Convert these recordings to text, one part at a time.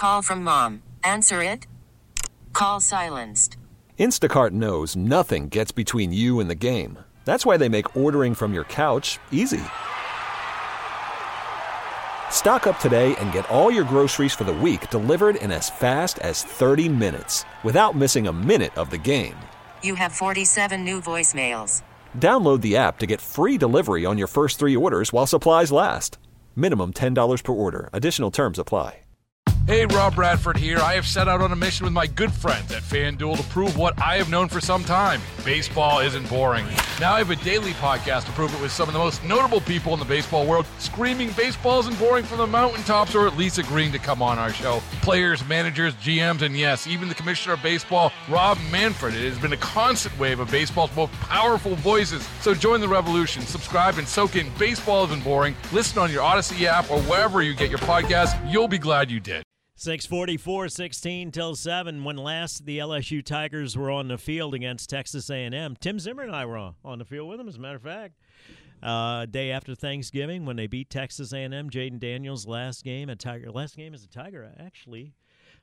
Call from mom. Answer it. Call silenced. Instacart knows nothing gets between you and the game. That's why they make ordering from your couch easy. Stock up today and get all your groceries for the week delivered in as fast as 30 minutes without missing a minute of the game. You have 47 new voicemails. Download the app to get free delivery on your first 3 orders while supplies last. Minimum $10 per order. Additional terms apply. Hey, Rob Bradford here. I have set out on a mission with my good friends at FanDuel to prove what I have known for some time. Baseball isn't boring. Now I have a daily podcast to prove it with some of the most notable people in the baseball world, screaming baseball isn't boring from the mountaintops, or at least agreeing to come on our show. Players, managers, GMs, and yes, even the commissioner of baseball, Rob Manfred. It has been a constant wave of baseball's most powerful voices. So join the revolution. Subscribe and soak in Baseball Isn't Boring. Listen on your Odyssey app or wherever you get your podcasts. You'll be glad you did. 6:44, 16 till 7. When last the LSU Tigers were on the field against Texas A&M, Tim Zimmer and I were on the field with them, as a matter of fact. Day after Thanksgiving when they beat Texas A&M, Jaden Daniels' last game as a Tiger, actually.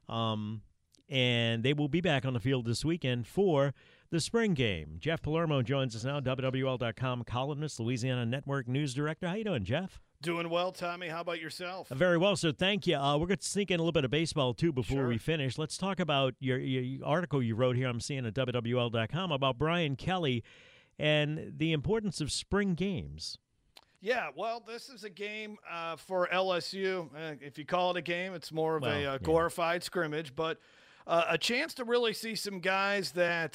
And they will be back on the field this weekend for the spring game. Jeff Palermo joins us now, WWL.com columnist, Louisiana Network News Director. How you doing, Jeff? Doing well, Tommy. How about yourself? Very well, so thank you. We're going to sneak in a little bit of baseball, too, before we finish. Let's talk about your article you wrote here, I'm seeing at WWL.com, about Brian Kelly and the importance of spring games. Yeah, well, this is a game for LSU. If you call it a game, it's more of a glorified scrimmage, but a chance to really see some guys that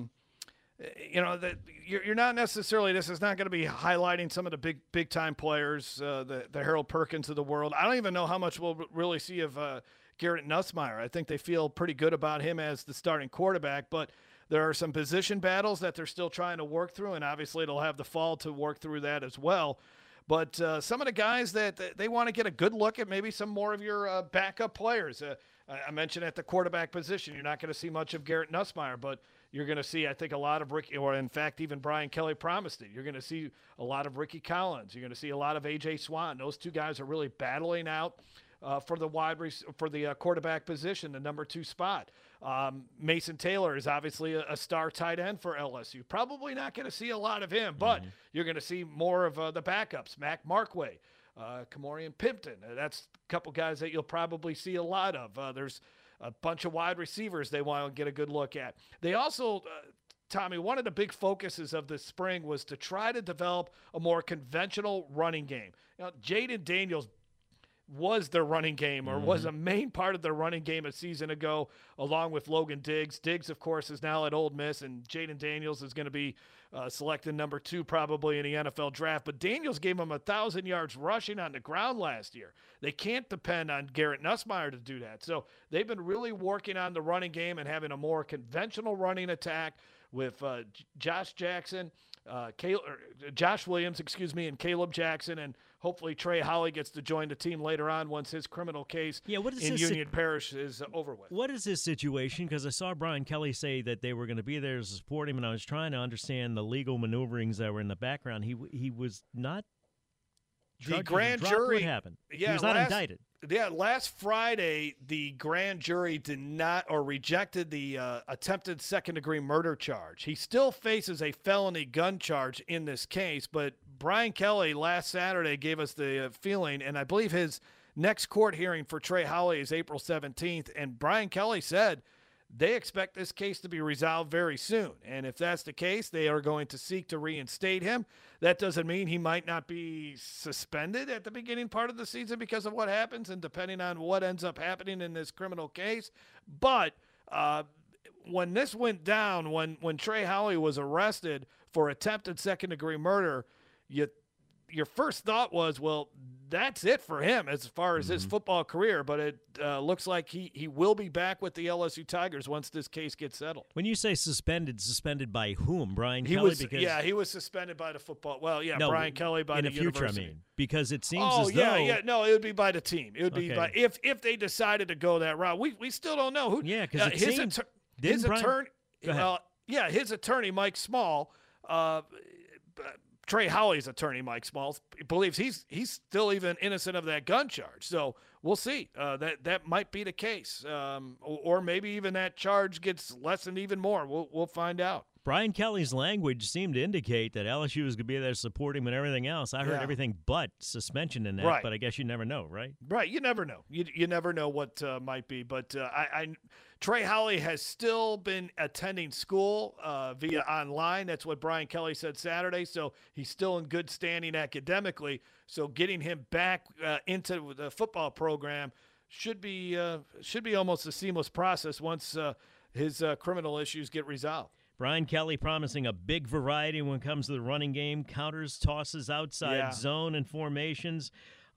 that you're not necessarily, this is not going to be highlighting some of the big time players, the Harold Perkins of the world. I don't even know how much we'll really see of Garrett Nussmeier. I think they feel pretty good about him as the starting quarterback, but there are some position battles that they're still trying to work through, and obviously it'll have the fall to work through that as well. But some of the guys that they want to get a good look at, maybe some more of your backup players. I mentioned at the quarterback position, you're not going to see much of Garrett Nussmeier, but you're going to see, I think, a lot of Ricky, or in fact, even Brian Kelly promised it. You're going to see a lot of Ricky Collins. You're going to see a lot of A.J. Swan. Those two guys are really battling out for the quarterback position, the number 2 spot. Mason Taylor is obviously a star tight end for LSU. Probably not going to see a lot of him, but you're going to see more of the backups. Mac Markway, Kamorian Pimpton. That's a couple guys that you'll probably see a lot of. There's a bunch of wide receivers they want to get a good look at. They also, Tommy, one of the big focuses of this spring was to try to develop a more conventional running game. Jaden Daniels was their running game, or was a main part of their running game a season ago, along with Logan Diggs. Diggs, of course, is now at Ole Miss, and Jaden Daniels is going to be selected number 2 probably in the NFL draft. But Daniels gave him 1,000 yards rushing on the ground last year. They can't depend on Garrett Nussmeier to do that. So they've been really working on the running game and having a more conventional running attack with Josh Williams, and Caleb Jackson, and hopefully Trey Holly gets to join the team later on once his criminal case in Union Parish is over with. What is this situation? Because I saw Brian Kelly say that they were going to be there to support him, and I was trying to understand the legal maneuverings that were in the background. He was not. The grand jury. What happened? He was not indicted. Yeah, last Friday, the grand jury did not, or rejected the attempted second-degree murder charge. He still faces a felony gun charge in this case, but Brian Kelly last Saturday gave us the feeling, and I believe his next court hearing for Trey Holly is April 17th, and Brian Kelly said they expect this case to be resolved very soon. And if that's the case, they are going to seek to reinstate him. That doesn't mean he might not be suspended at the beginning part of the season because of what happens and depending on what ends up happening in this criminal case. But when this went down, when Trey Holly was arrested for attempted second-degree murder, your first thought was, well, that's it for him as far as his football career. But it looks like he will be back with the LSU Tigers once this case gets settled. When you say suspended by whom? Brian Kelly? He was suspended by the football. Well, yeah, no, Brian Kelly by the university. In the future, because it seems as though. No, it would be by the team. It would be by if they decided to go that route. We still don't know who. Yeah, because his attorney. His attorney Mike Small. Trey Holly's attorney, Mike Smalls, believes he's still even innocent of that gun charge. So we'll see. That might be the case, or maybe even that charge gets lessened even more. We'll find out. Brian Kelly's language seemed to indicate that LSU was going to be there to support him and everything else. I heard everything but suspension in that, right. But I guess you never know, right? Right, you never know. You never know what might be. But Trey Howley has still been attending school via online. That's what Brian Kelly said Saturday. So he's still in good standing academically. So getting him back into the football program should be almost a seamless process once his criminal issues get resolved. Brian Kelly promising a big variety when it comes to the running game, counters, tosses, outside zone, and formations.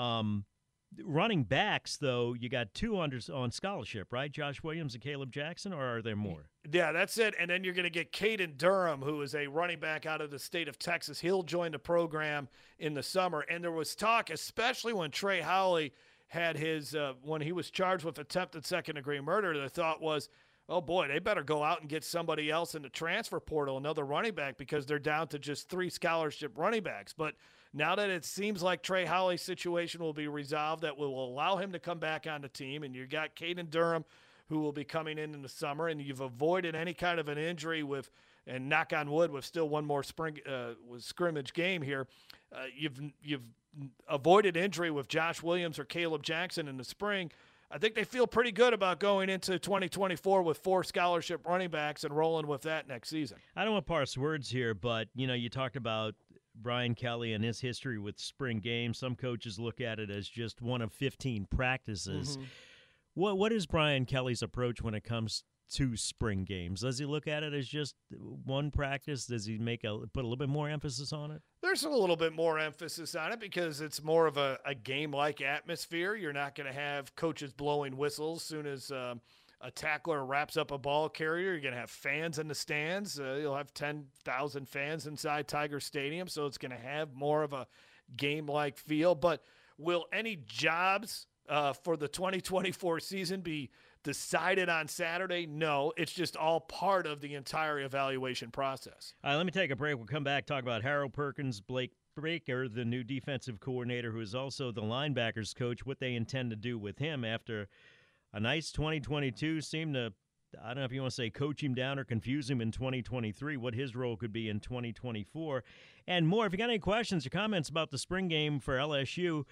Running backs, though, you got two on scholarship, right? Josh Williams and Caleb Jackson, or are there more? Yeah, that's it. And then you're going to get Caden Durham, who is a running back out of the state of Texas. He'll join the program in the summer. And there was talk, especially when Trey Howley had his when he was charged with attempted second-degree murder, the thought was, oh, boy, they better go out and get somebody else in the transfer portal, another running back, because they're down to just 3 scholarship running backs. But now that it seems like Trey Howley's situation will be resolved, that will allow him to come back on the team, and you got Caden Durham, who will be coming in the summer, and you've avoided any kind of an injury with, and knock on wood, with still one more scrimmage game here, you've avoided injury with Josh Williams or Caleb Jackson in the spring. I think they feel pretty good about going into 2024 with 4 scholarship running backs and rolling with that next season. I don't want to parse words here, but, you talked about Brian Kelly and his history with spring games. Some coaches look at it as just one of 15 practices. Mm-hmm. What is Brian Kelly's approach when it comes to spring games? Does he look at it as just one practice? Does he put a little bit more emphasis on it? There's a little bit more emphasis on it because it's more of a game-like atmosphere. You're not going to have coaches blowing whistles as soon as a tackler wraps up a ball carrier. You're going to have fans in the stands. You'll have 10,000 fans inside Tiger Stadium, so it's going to have more of a game-like feel. But will any jobs for the 2024 season be decided on Saturday? No, it's just all part of the entire evaluation process. All right, let me take a break. We'll come back, talk about Harold Perkins, Blake Baker, the new defensive coordinator, who is also the linebackers coach, what they intend to do with him after a nice 2022. Seemed to, I don't know if you want to say coach him down or confuse him in 2023, what his role could be in 2024. And more. If you got any questions or comments about the spring game for LSU,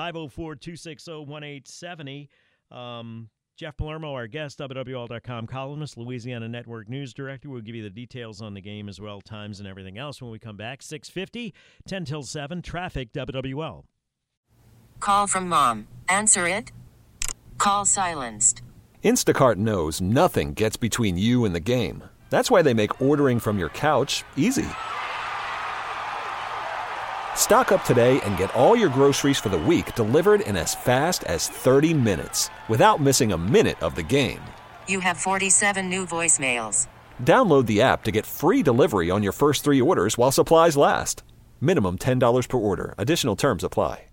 504-260-1870. Jeff Palermo, our guest, WWL.com columnist, Louisiana Network News Director, will give you the details on the game as well, times and everything else when we come back. 6:50, 10 till 7, traffic, WWL. Call from mom. Answer it. Call silenced. Instacart knows nothing gets between you and the game. That's why they make ordering from your couch easy. Stock up today and get all your groceries for the week delivered in as fast as 30 minutes without missing a minute of the game. You have 47 new voicemails. Download the app to get free delivery on your first 3 orders while supplies last. Minimum $10 per order. Additional terms apply.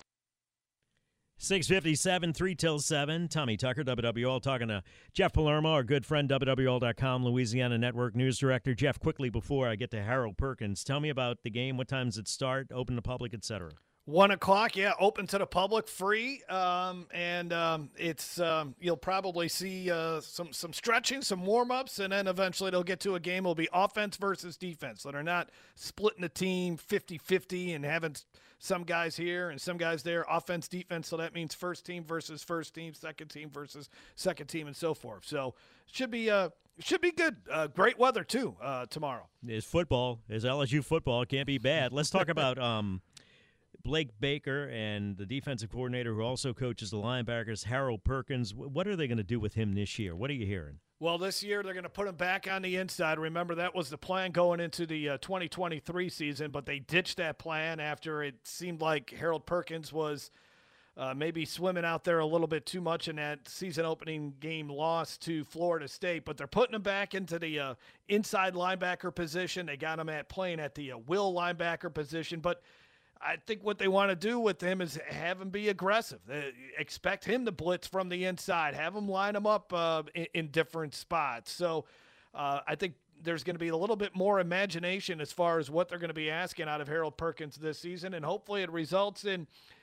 6:57, 3 till 7. Tommy Tucker, WWL, talking to Jeff Palermo, our good friend, WWL.com, Louisiana Network News Director. Jeff, quickly before I get to Harold Perkins, tell me about the game. What time does it start? Open to public, etc. 1 o'clock, yeah, open to the public, free, and it's you'll probably see some stretching, some warm-ups, and then eventually they'll get to a game. It'll be offense versus defense, so they're not splitting the team 50-50 and having some guys here and some guys there, offense, defense, so that means first team versus first team, second team versus second team, and so forth. So it should be good. Great weather, too, tomorrow. It's football. It's LSU football. It can't be bad. Let's talk about Blake Baker and the defensive coordinator who also coaches the linebackers, Harold Perkins. What are they going to do with him this year? What are you hearing? Well, this year they're going to put him back on the inside. Remember, that was the plan going into the 2023 season, but they ditched that plan after it seemed like Harold Perkins was maybe swimming out there a little bit too much in that season-opening game loss to Florida State. But they're putting him back into the inside linebacker position. They got him playing at the will linebacker position, but I think what they want to do with him is have him be aggressive. Expect him to blitz from the inside. Have him line him up in different spots. So I think there's going to be a little bit more imagination as far as what they're going to be asking out of Harold Perkins this season, and hopefully it results in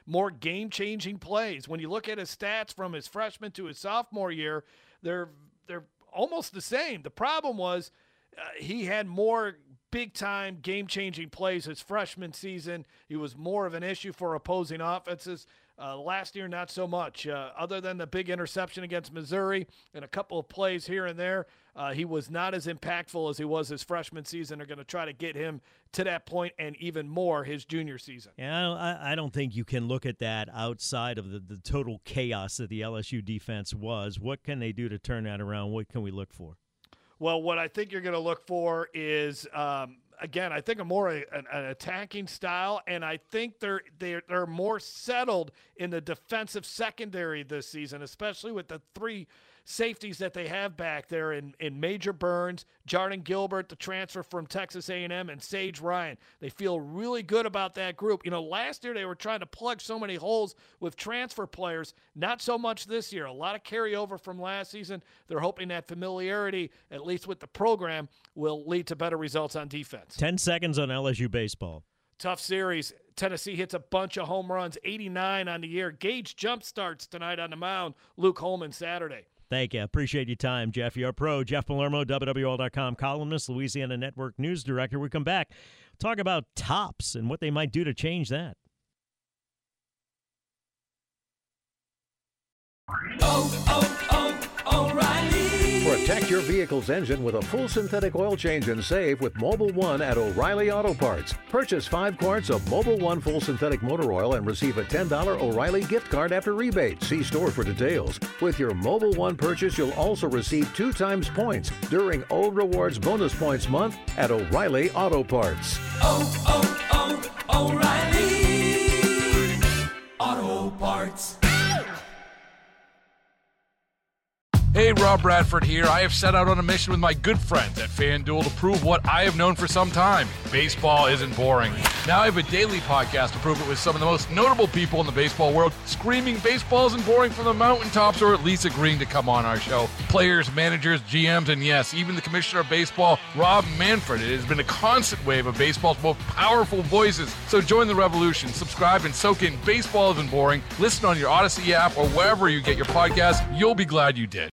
more game-changing plays. When you look at his stats from his freshman to his sophomore year, they're almost the same. The problem was he had more big-time game-changing plays his freshman season. He was more of an issue for opposing offenses. Last year, not so much. Other than the big interception against Missouri and a couple of plays here and there, he was not as impactful as he was his freshman season. They're going to try to get him to that point and even more his junior season. Yeah, I don't think you can look at that outside of the total chaos that the LSU defense was. What can they do to turn that around? What can we look for? Well, what I think you're going to look for is again, I think an attacking style, and I think they're more settled in the defensive secondary this season, especially with the three safeties that they have back there in Major Burns, Jordan Gilbert, the transfer from Texas A&M, and Sage Ryan. They feel really good about that group. Last year they were trying to plug so many holes with transfer players. Not so much this year. A lot of carryover from last season. They're hoping that familiarity, at least with the program, will lead to better results on defense. 10 seconds on LSU baseball. Tough series. Tennessee hits a bunch of home runs, 89 on the year. Gage jump starts tonight on the mound. Luke Holman Saturday. Thank you. Appreciate your time, Jeff. You're a pro. Jeff Palermo, WWL.com columnist, Louisiana Network News Director. We come back, talk about tops and what they might do to change that. O'Reilly. Protect your vehicle's engine with a full synthetic oil change and save with Mobil 1 at O'Reilly Auto Parts. Purchase 5 quarts of Mobil 1 full synthetic motor oil and receive a $10 O'Reilly gift card after rebate. See store for details. With your Mobil 1 purchase, you'll also receive 2 times points during O Rewards Bonus Points Month at O'Reilly Auto Parts. O'Reilly Auto Parts. Hey, Rob Bradford here. I have set out on a mission with my good friends at FanDuel to prove what I have known for some time. Baseball isn't boring. Now I have a daily podcast to prove it with some of the most notable people in the baseball world, screaming baseball isn't boring from the mountaintops, or at least agreeing to come on our show. Players, managers, GMs, and yes, even the commissioner of baseball, Rob Manfred. It has been a constant wave of baseball's most powerful voices. So join the revolution. Subscribe and soak in Baseball Isn't Boring. Listen on your Odyssey app or wherever you get your podcasts. You'll be glad you did.